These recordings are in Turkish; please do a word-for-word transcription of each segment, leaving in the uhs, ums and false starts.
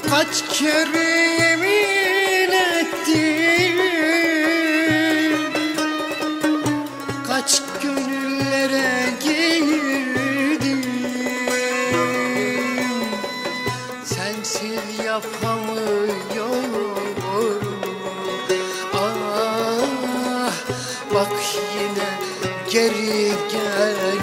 Kaç kere yemin ettim, kaç gönüllere girdim, sensiz yapamıyorum. Ah, bak yine geri gel.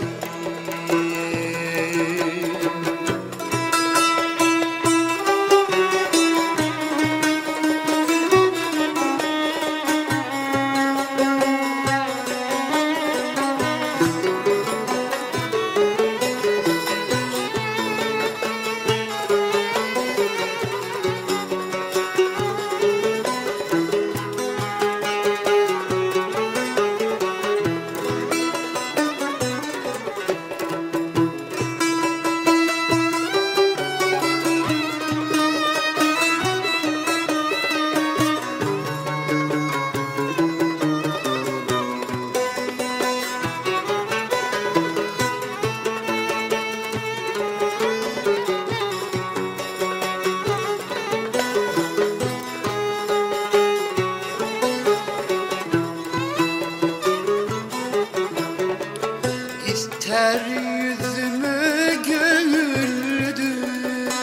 İster yüzümü güldür,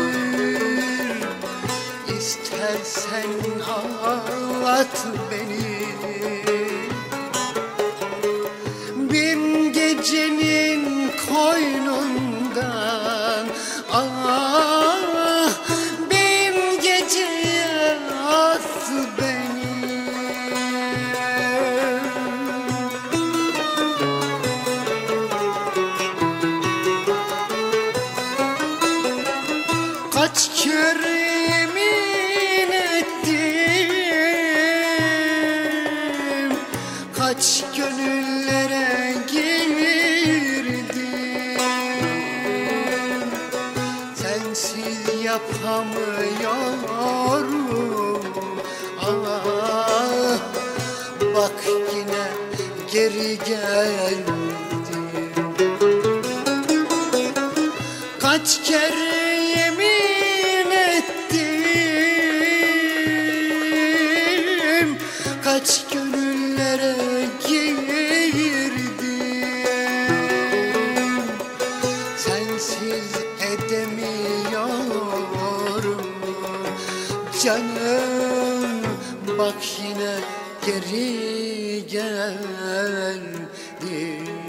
İstersen ağlat beni. Bin gecenin koynundan, ah, bin geceye at beni. Kaç kere yemin ettim, kaç gönüllere girdim, sensiz yapamıyorum. Ah, bak yine geri geldim. Kaç kere yemin ettim, kaç gönüllere girdim, sensiz edemiyorum. Canım bak yine geri geldim.